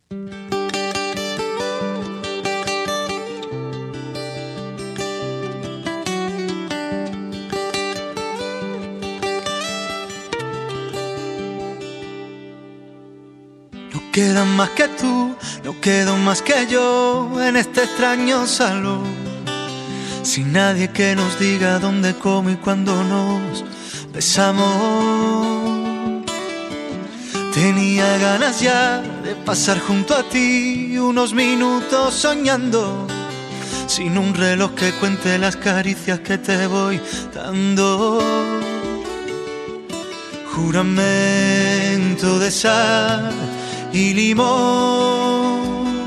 No quedan más que tú, no quedo más que yo en este extraño salón, sin nadie que nos diga dónde, cómo y cuándo nos besamos. Tenía ganas ya de pasar junto a ti unos minutos soñando, sin un reloj que cuente las caricias que te voy dando. Juramento de sal y limón,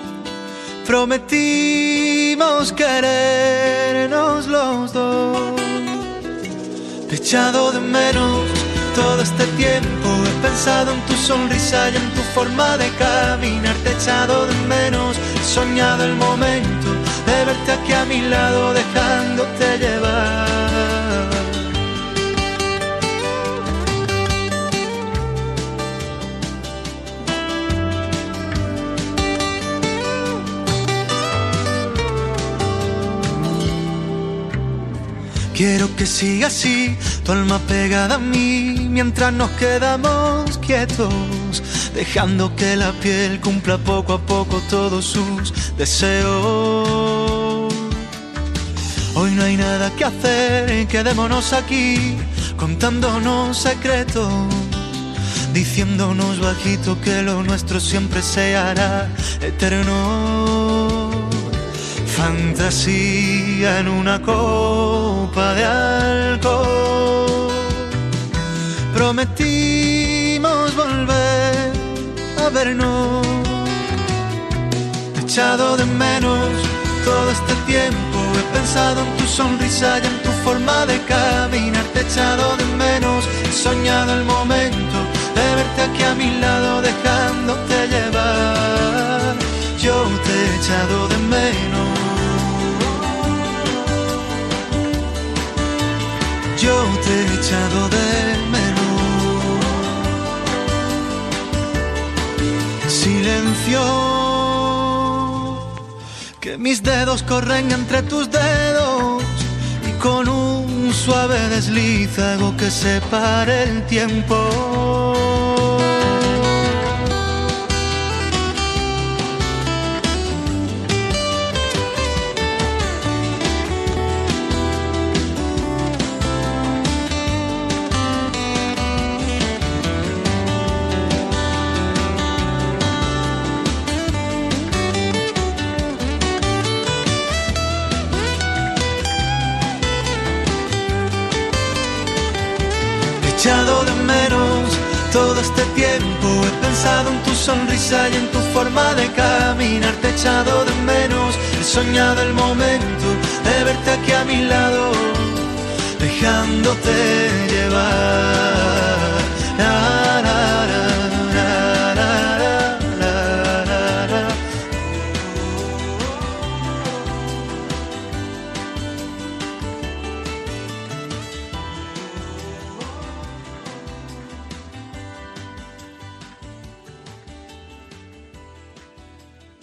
prometimos querernos los dos. Te he echado de menos todo este tiempo, he pensado en tu sonrisa y en tu forma de caminar. Te he echado de menos, he soñado el momento de verte aquí a mi lado, dejándote llevar. Quiero que siga así, tu alma pegada a mí, mientras nos quedamos quietos, dejando que la piel cumpla poco a poco todos sus deseos. Hoy no hay nada que hacer, quedémonos aquí, contándonos secretos, diciéndonos bajito que lo nuestro siempre se hará eterno. Fantasía en una copa de alcohol, prometimos volver a vernos. Te he echado de menos todo este tiempo, he pensado en tu sonrisa y en tu forma de caminar. Te he echado de menos, he soñado el momento de verte aquí a mi lado, dejándote llevar. Yo te he echado de menos, yo te he echado de menos. Silencio, que mis dedos corren entre tus dedos, y con un suave desliz hago que se pare el tiempo. He echado de menos todo este tiempo, he pensado en tu sonrisa y en tu forma de caminar. Te he echado de menos, he soñado el momento de verte aquí a mi lado, dejándote llevar.